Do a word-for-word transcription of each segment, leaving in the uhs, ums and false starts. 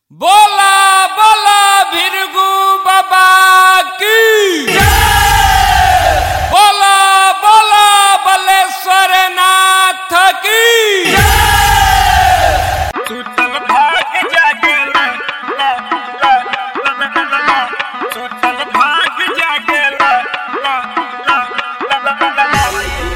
बोला बोला भिरगु बाबा की जय। बोला बोला बलेश्वर नाथ की जय। सुतल भाग जागेला ला ला ला ला ला सुतल भाग जागेला ला ला ला ला ला ला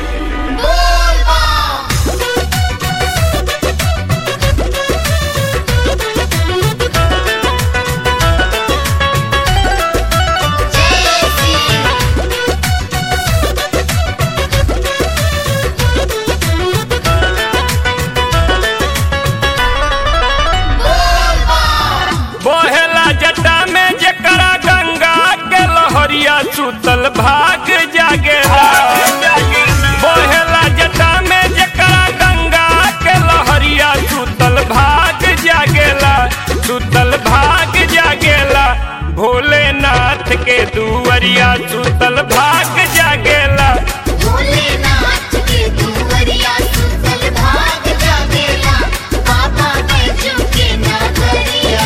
बोहेला जटा में जकरा गंगा के लहरिया सुतल भाग जागेला बोहेला जटा में जकरा गंगा के लहरिया सुतल भाग जागेला सुतल भाग जागेला भोलेनाथ के दुवरिया सुतल भाग जागेला भोलेनाथ के दुवरिया सुतल भाग जागेला बाबा बैजू के नगरिया।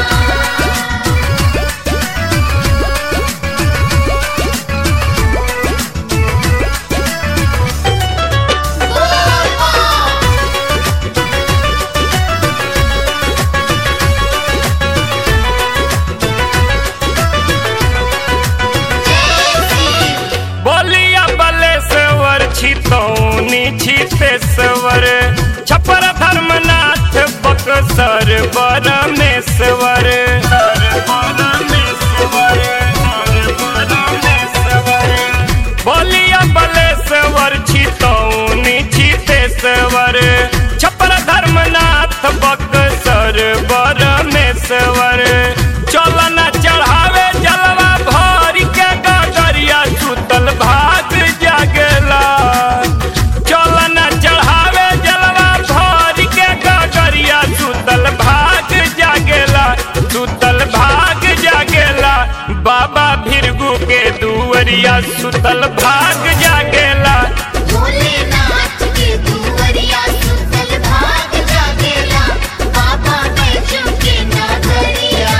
बोलिया बलेश्वर छितौनी छितेश्वर छपर धर्मनाथ बक्सर बरमेश्वर बोलिया बलेश्वर छितौनी छितेश्वर छपर धर्मनाथ बक्सर बरमेश्वर चलना चढ़ावे जलवा भर के गगरिया सुतल भाग जागेला चलना चढ़ावे जलवा भर के गगरिया सुतल भाग जागेला सुतल भाग जागेला बाबा भिरगु के दुवरिया सुतल भाग जागेला भोलेनाथ के दुवरिया सुतल भाग जागेला बाबा बैजू के नगरिया।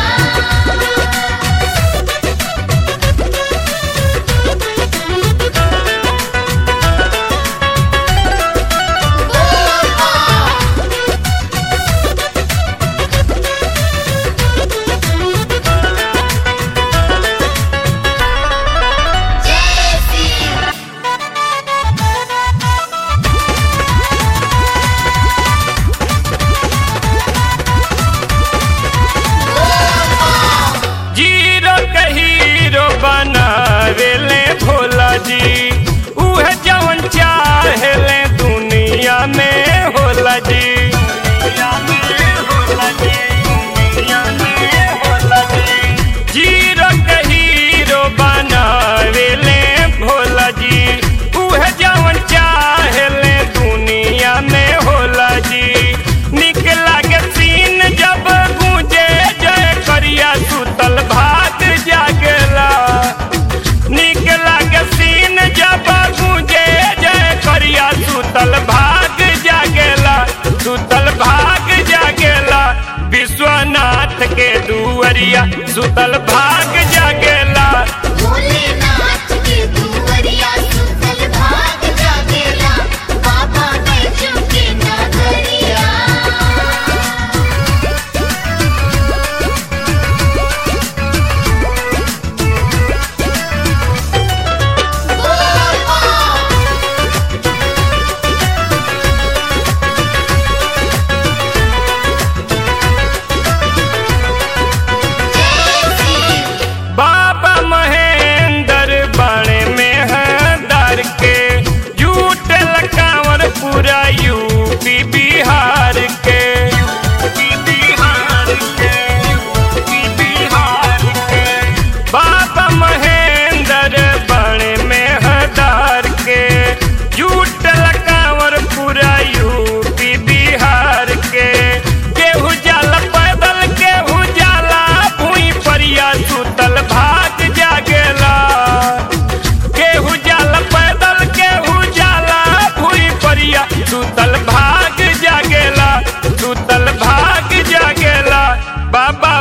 जीरो के हीरो बनावेले भोला जी उहे जवन चाहेले दुनिया में होला जी जीरो के हीरो बनावेले भोला जी उहे जवन चाहेले दुनिया में होला जी निक लागे सीन जब गूंजे जय करिया सुतल भाग जागेला निक लागे सीन जब गूंजे जय करिया सुतल भाग जागेला सुतल भाग जागेला विश्वनाथ के दुवरिया सुतल भाग जागेला भोलेनाथ के दुवरिया सुतल भाग जागेला बाबा बैजू के नगरिया। बा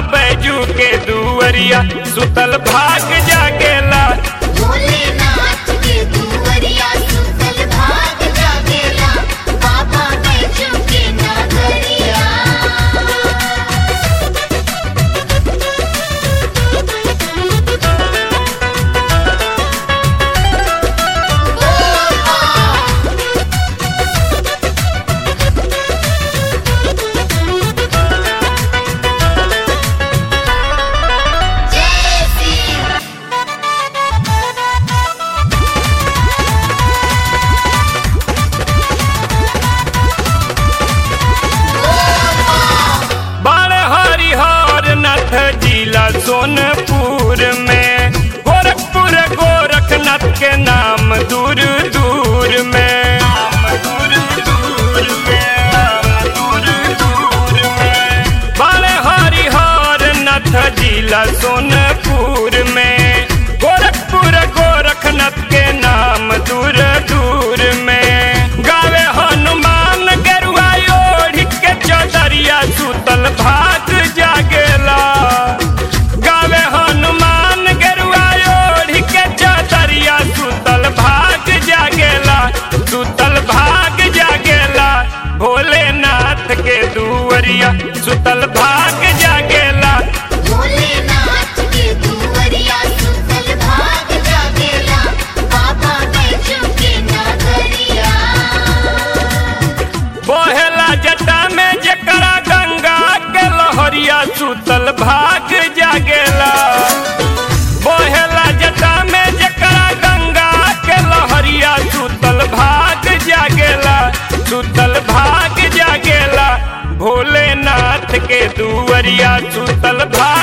बैजू के दुवरिया सुतल भाग जागेला भोलेनाथ के दुवरिया सुतल भाग जागेला बाबा बैजू के नगरिया। बाड़े हरिहर नाथ जिला सोनपुर में गोरखपुर गोरखनाथ के नाम दूर दूर में दूर दूर में दूर दूर में बाड़े हरिहर नाथ जिला सोनपुर में गोरखपुर गोरखनाथ के नाम दूर दूर में गावे हनुमान गेरुआ ओढ़ के चौदरिया सुतल भाग जागेला गावे हनुमान गेरुआ ओढ़ के चौदरिया सुतल भाग जागेला सुतल भाग जागेला भोलेनाथ के दुवरिया सुतल भाग जागेला भोलेनाथ के दुवरिया सुतल भाग जागेला बाबा बैजू के नगरिया। बोहेला जटा में जकरा गंगा के लहरिया सुतल भाग जागेला बोहेला जटा में जकरा गंगा के लहरिया सुतल भाग जागेला सुतल भाग जागेला भोलेनाथ के दुवरिया सुतल भाग